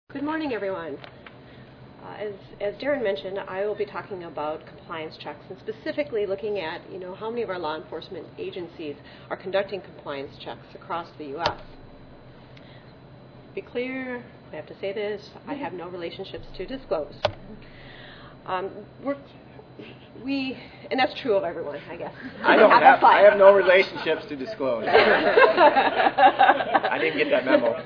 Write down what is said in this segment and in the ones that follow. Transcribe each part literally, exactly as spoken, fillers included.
Good morning, everyone. Uh, as, as Darren mentioned, I will be talking about compliance checks and specifically looking at, you know, how many of our law enforcement agencies are conducting compliance checks across the U S. Be clear, I have to say this, I have no relationships to disclose. Um, we're, we, and that's true of everyone, I guess. I don't have, I have no relationships to disclose. I didn't get that memo.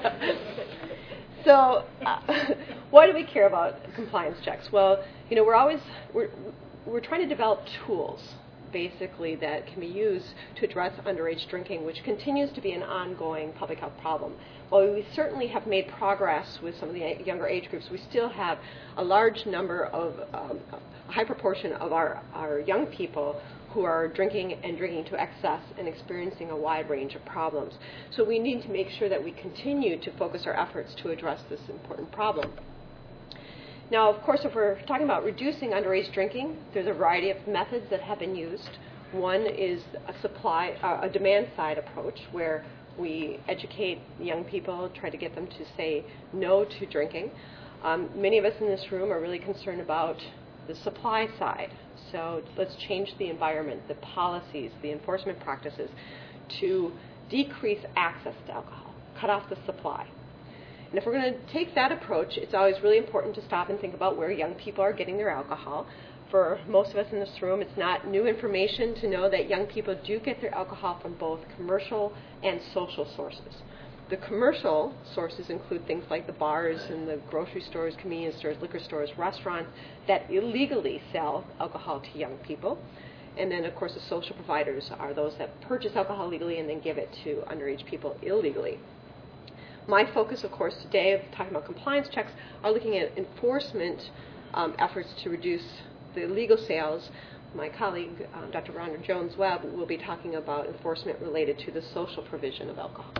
So, uh, why do we care about compliance checks? Well, you know, we're always we're we're trying to develop tools, basically, that can be used to address underage drinking, which continues to be an ongoing public health problem. While we certainly have made progress with some of the younger age groups, we still have a large number of um, a high proportion of our our young people who are drinking and drinking to excess and experiencing a wide range of problems. So we need to make sure that we continue to focus our efforts to address this important problem. Now, of course, if we're talking about reducing underage drinking, there's a variety of methods that have been used. One is a supply, uh, a demand-side approach, where we educate young people, try to get them to say no to drinking. Um, many of us in this room are really concerned about the supply side. So let's change the environment, the policies, the enforcement practices to decrease access to alcohol, cut off the supply. And if we're going to take that approach, it's always really important to stop and think about where young people are getting their alcohol. For most of us in this room, it's not new information to know that young people do get their alcohol from both commercial and social sources. The commercial sources include things like the bars and the grocery stores, convenience stores, liquor stores, restaurants that illegally sell alcohol to young people. And then, of course, the social providers are those that purchase alcohol legally and then give it to underage people illegally. My focus, of course, today of talking about compliance checks are looking at enforcement um, efforts to reduce the illegal sales. My colleague, um, Doctor Rhonda Jones-Webb, will be talking about enforcement related to the social provision of alcohol.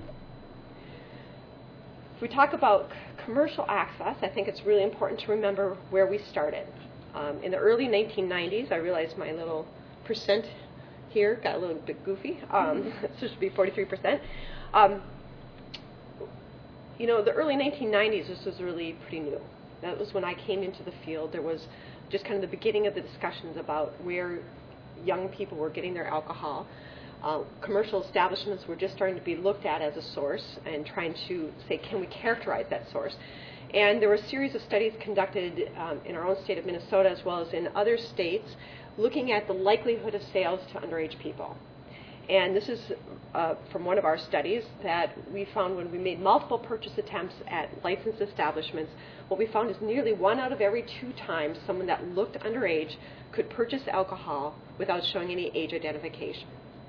If we talk about commercial access, I think it's really important to remember where we started. Um, in the early nineteen nineties, I realized my little percent here got a little bit goofy. Um, so it should be forty-three percent. Um, you know, the early nineteen nineties, this was really pretty new. That was when I came into the field. There was just kind of the beginning of the discussions about where young people were getting their alcohol. Uh, commercial establishments were just starting to be looked at as a source and trying to say, can we characterize that source? And there were a series of studies conducted um, in our own state of Minnesota as well as in other states looking at the likelihood of sales to underage people. And this is uh, from one of our studies that we found when we made multiple purchase attempts at licensed establishments, what we found is nearly one out of every two times someone that looked underage could purchase alcohol without showing any age identification.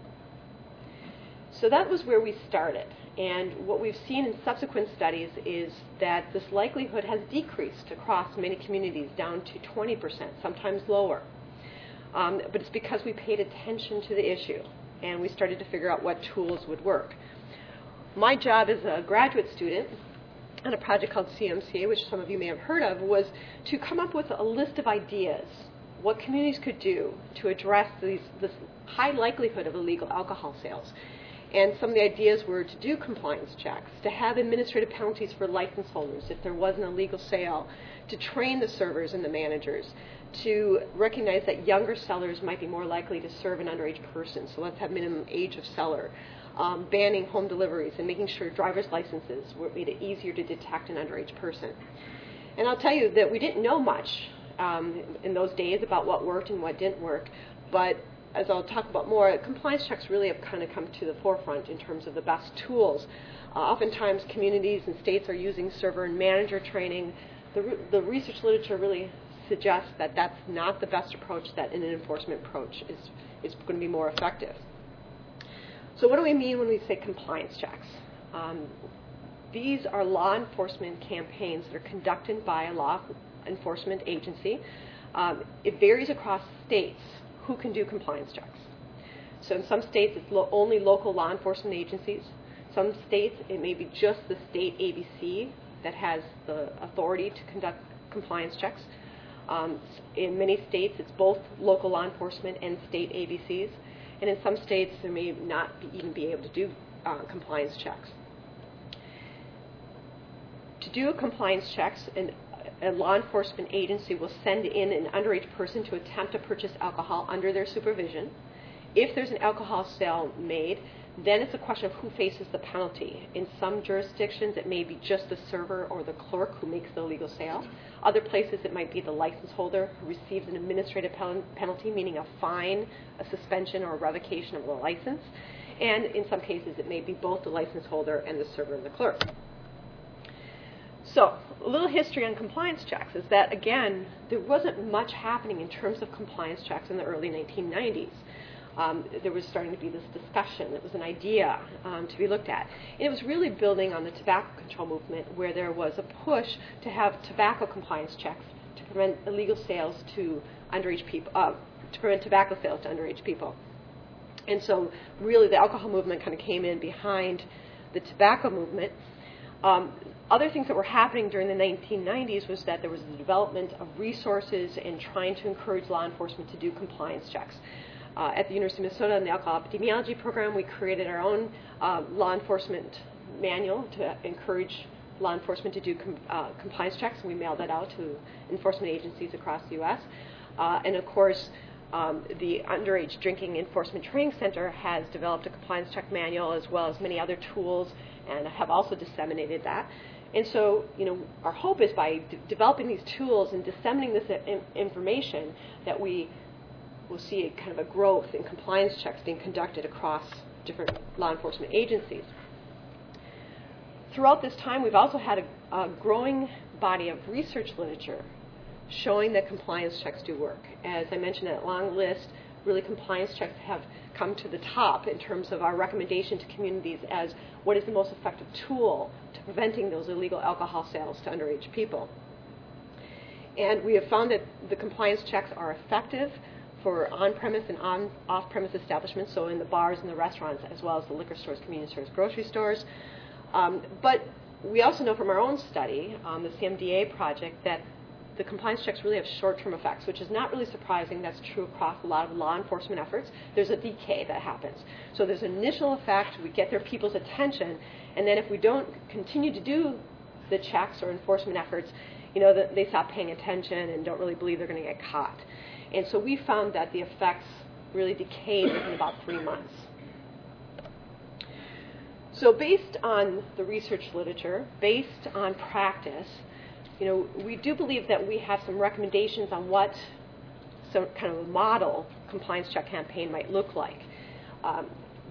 So that was where we started. And what we've seen in subsequent studies is that this likelihood has decreased across many communities down to twenty percent, sometimes lower. Um, but it's because we paid attention to the issue and we started to figure out what tools would work. My job as a graduate student on a project called C M C A, which some of you may have heard of, was to come up with a list of ideas, what communities could do to address these, this high likelihood of illegal alcohol sales. And some of the ideas were to do compliance checks, to have administrative penalties for license holders if there was an illegal sale, to train the servers and the managers, to recognize that younger sellers might be more likely to serve an underage person, so let's have minimum age of seller, um, banning home deliveries and making sure driver's licenses were made it easier to detect an underage person. And I'll tell you that we didn't know much um, in those days about what worked and what didn't work, but as I'll talk about more, compliance checks really have kind of come to the forefront in terms of the best tools. Uh, oftentimes communities and states are using server and manager training. The, re- the research literature really suggests that that's not the best approach, that an enforcement approach is, is going to be more effective. So what do we mean when we say compliance checks? Um, these are law enforcement campaigns that are conducted by a law enforcement agency. Um, it varies across states who can do compliance checks. So in some states, it's lo- only local law enforcement agencies. Some states, it may be just the state A B C that has the authority to conduct compliance checks. Um, in many states, it's both local law enforcement and state A B Cs. And in some states, there may not be, even be able to do uh, compliance checks. To do compliance checks, an, a law enforcement agency will send in an underage person to attempt to purchase alcohol under their supervision. If there's an alcohol sale made, then it's a question of who faces the penalty. In some jurisdictions, it may be just the server or the clerk who makes the illegal sale. Other places, it might be the license holder who receives an administrative pen- penalty, meaning a fine, a suspension, or a revocation of the license. And in some cases, it may be both the license holder and the server and the clerk. So, a little history on compliance checks is that, again, there wasn't much happening in terms of compliance checks in the early nineteen nineties. Um, there was starting to be this discussion. It was an idea um, to be looked at. And it was really building on the tobacco control movement, where there was a push to have tobacco compliance checks to prevent illegal sales to underage people, uh, to prevent tobacco sales to underage people. And so really the alcohol movement kind of came in behind the tobacco movement. Um, other things that were happening during the nineteen nineties was that there was the development of resources and trying to encourage law enforcement to do compliance checks. Uh, at the University of Minnesota in the alcohol epidemiology program, we created our own uh, law enforcement manual to encourage law enforcement to do com- uh, compliance checks, and we mailed that out to enforcement agencies across the U S. Uh, and of course, um, the Underage Drinking Enforcement Training Center has developed a compliance check manual as well as many other tools, and have also disseminated that. And so, you know, our hope is by d- developing these tools and disseminating this I- information that we we'll see a kind of a growth in compliance checks being conducted across different law enforcement agencies. Throughout this time, we've also had a, a growing body of research literature showing that compliance checks do work. As I mentioned, that long list, really compliance checks have come to the top in terms of our recommendation to communities as what is the most effective tool to preventing those illegal alcohol sales to underage people. And we have found that the compliance checks are effective for on-premise and on off-premise establishments, so in the bars and the restaurants, as well as the liquor stores, convenience stores, grocery stores. Um, but we also know from our own study, um, the C M D A project, that the compliance checks really have short-term effects, which is not really surprising. That's true across a lot of law enforcement efforts. There's a decay that happens. So there's an initial effect, we get their people's attention, and then if we don't continue to do the checks or enforcement efforts, you know, the, they stop paying attention and don't really believe they're going to get caught. And so we found that the effects really decayed within about three months. So based on the research literature, based on practice, you know, we do believe that we have some recommendations on what some kind of a model compliance check campaign might look like. Um,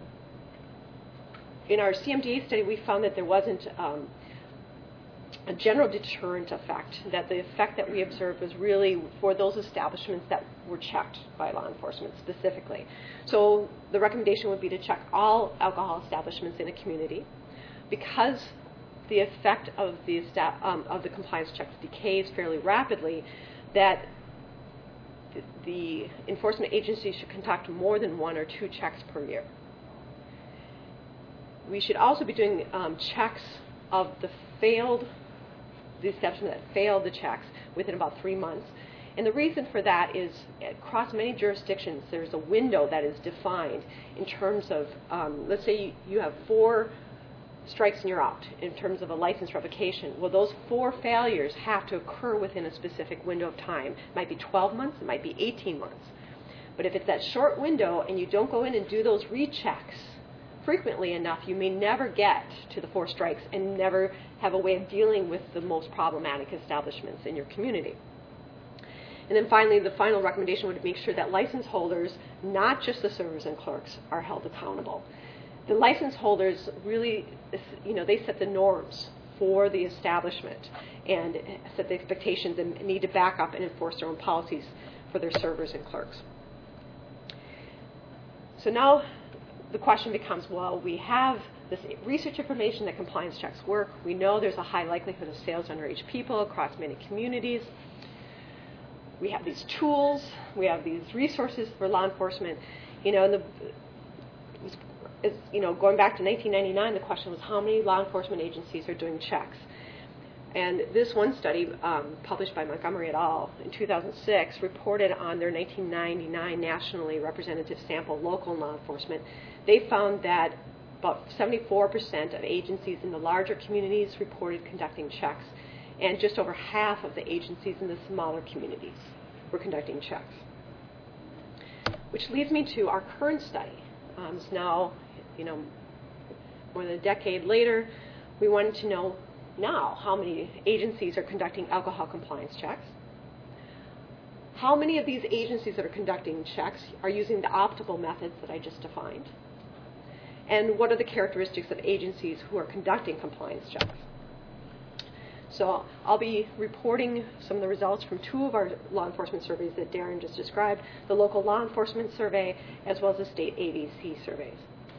in our C M D A study, we found that there wasn't um, a general deterrent effect, that the effect that we observed was really for those establishments that were checked by law enforcement specifically. So the recommendation would be to check all alcohol establishments in a community. Because the effect of the, esta- um, of the compliance checks decays fairly rapidly, that th- the enforcement agency should conduct more than one or two checks per year. We should also be doing um, checks of the failed the establishment that failed the checks within about three months. And the reason for that is across many jurisdictions, there's a window that is defined in terms of, um, let's say you, you have four strikes and you're out in terms of a license revocation. Well, those four failures have to occur within a specific window of time. It might be twelve months, it might be eighteen months. But if it's that short window and you don't go in and do those rechecks frequently enough, you may never get to the four strikes and never have a way of dealing with the most problematic establishments in your community. And then finally, the final recommendation would make sure that license holders, not just the servers and clerks, are held accountable. The license holders really, you know, they set the norms for the establishment and set the expectations and need to back up and enforce their own policies for their servers and clerks. So now the question becomes, well, we have this research information that compliance checks work. We know there's a high likelihood of sales to underage people across many communities. We have these tools. We have these resources for law enforcement. You know, and the, it's, you know, going back to nineteen ninety-nine, the question was how many law enforcement agencies are doing checks? And this one study, um, published by Montgomery et al. In two thousand six, reported on their nineteen ninety-nine nationally representative sample of local law enforcement. They found that About seventy-four percent of agencies in the larger communities reported conducting checks, and just over half of the agencies in the smaller communities were conducting checks. Which leads me to our current study. Um, it's now, you know, more than a decade later. We wanted to know now how many agencies are conducting alcohol compliance checks. How many of these agencies that are conducting checks are using the optimal methods that I just defined? And what are the characteristics of agencies who are conducting compliance checks? So I'll be reporting some of the results from two of our law enforcement surveys that Darren just described, the local law enforcement survey as well as the state A B C surveys.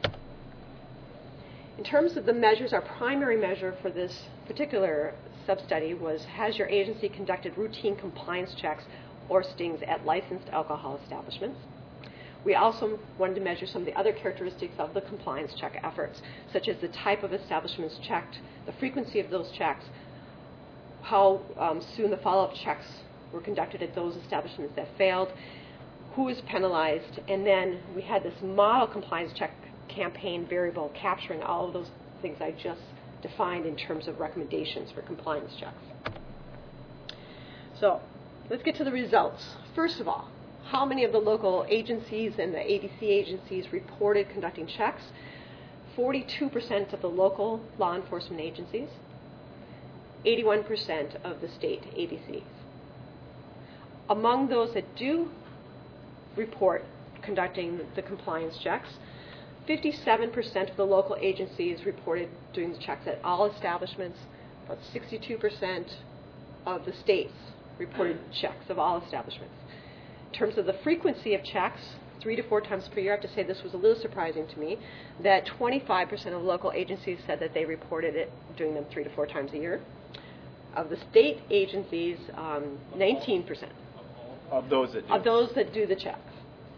In terms of the measures, our primary measure for this particular sub-study was, has your agency conducted routine compliance checks or stings at licensed alcohol establishments? We also wanted to measure some of the other characteristics of the compliance check efforts, such as the type of establishments checked, the frequency of those checks, how um, soon the follow-up checks were conducted at those establishments that failed, who was penalized, and then we had this model compliance check campaign variable capturing all of those things I just defined in terms of recommendations for compliance checks. So let's get to the results. First of all, how many of the local agencies and the A B C agencies reported conducting checks? forty-two percent of the local law enforcement agencies, eighty-one percent of the state A B Cs. Among those that do report conducting the compliance checks, fifty-seven percent of the local agencies reported doing the checks at all establishments. About sixty-two percent of the states reported checks of all establishments. In terms of the frequency of checks, three to four times per year, I have to say this was a little surprising to me, that twenty-five percent of local agencies said that they reported it doing them three to four times a year. Of the state agencies, um, nineteen percent. Of those that do. Of those that do the checks.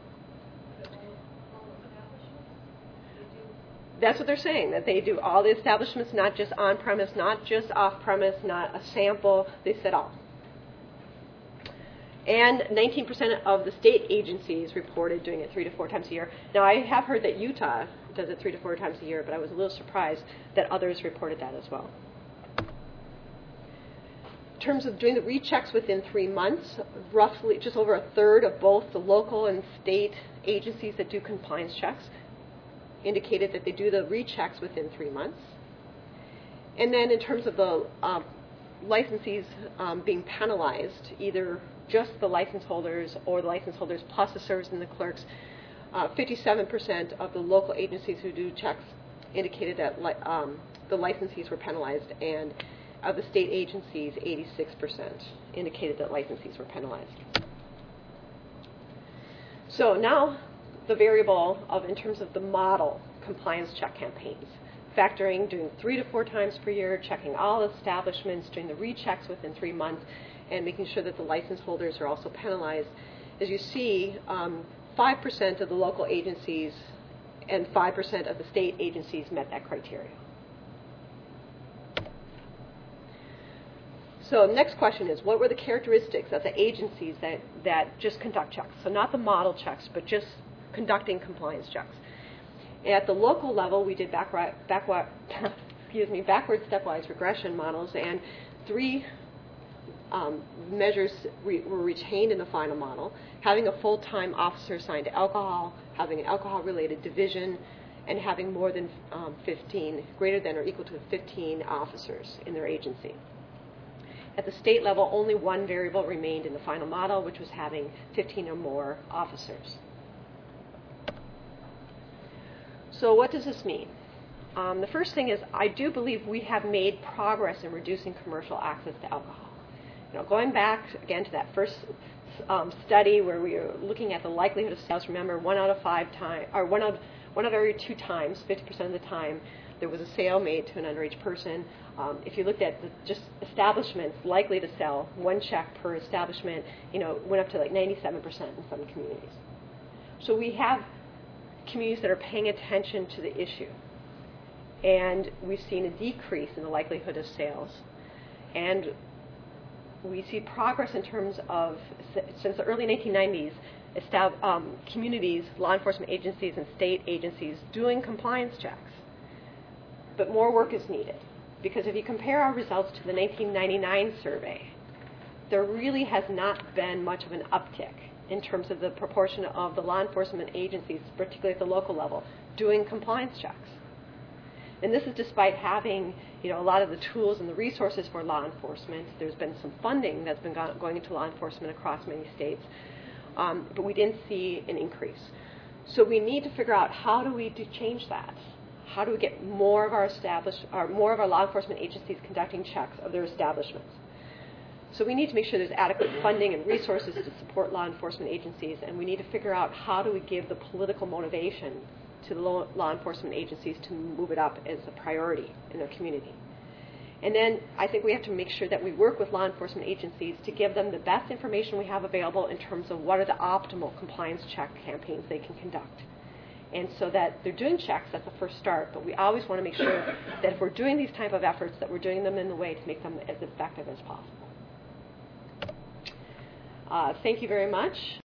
That's what they're saying, that they do all the establishments, not just on-premise, not just off-premise, not a sample. They said all. And nineteen percent of the state agencies reported doing it three to four times a year. Now, I have heard that Utah does it three to four times a year, but I was a little surprised that others reported that as well. In terms of doing the rechecks within three months, roughly just over a third of both the local and state agencies that do compliance checks indicated that they do the rechecks within three months. And then in terms of the um, licensees um, being penalized, either just the license holders or the license holders plus the servers and the clerks, uh, fifty-seven percent of the local agencies who do checks indicated that li- um, the licensees were penalized, and of the state agencies, eighty-six percent indicated that licensees were penalized. So now the variable of, in terms of the model compliance check campaigns, factoring doing three to four times per year, checking all establishments, doing the rechecks within three months, and making sure that the license holders are also penalized. As you see, um, five percent of the local agencies and five percent of the state agencies met that criteria. So the next question is, what were the characteristics of the agencies that, that just conduct checks? So not the model checks, but just conducting compliance checks. At the local level, we did backward, backward, excuse me, backward stepwise regression models, and three um, measures re- were retained in the final model: having a full-time officer assigned to alcohol, having an alcohol-related division, and having more than um, fifteen, greater than or equal to fifteen officers in their agency. At the state level, only one variable remained in the final model, which was having fifteen or more officers. So what does this mean? Um, the first thing is, I do believe we have made progress in reducing commercial access to alcohol. You know, going back again to that first um, study where we were looking at the likelihood of sales. Remember, one out of five times, or one out, one out of every two times, fifty percent of the time, there was a sale made to an underage person. Um, if you looked at the, just establishments likely to sell, one check per establishment, you know, went up to like ninety-seven percent in some communities. So we have communities that are paying attention to the issue, and we've seen a decrease in the likelihood of sales, and we see progress in terms of, since the early nineteen nineties, estab- um, communities, law enforcement agencies, and state agencies doing compliance checks. but more work is needed. Because if you compare our results to the nineteen ninety-nine survey, there really has not been much of an uptick in terms of the proportion of the law enforcement agencies, particularly at the local level, doing compliance checks. And this is despite having, you know, a lot of the tools and the resources for law enforcement. There's been some funding that's been go- going into law enforcement across many states, um, but we didn't see an increase. So we need to figure out, how do we do change that? How do we get more of our established, or more of our law enforcement agencies conducting checks of their establishments? So we need to make sure there's adequate funding and resources to support law enforcement agencies, and we need to figure out, how do we give the political motivation to the law, law enforcement agencies to move it up as a priority in their community. And then I think we have to make sure that we work with law enforcement agencies to give them the best information we have available in terms of what are the optimal compliance check campaigns they can conduct. And so that they're doing checks, that's the first start, but we always want to make sure that if we're doing these type of efforts, that we're doing them in the way to make them as effective as possible. Uh, thank you very much.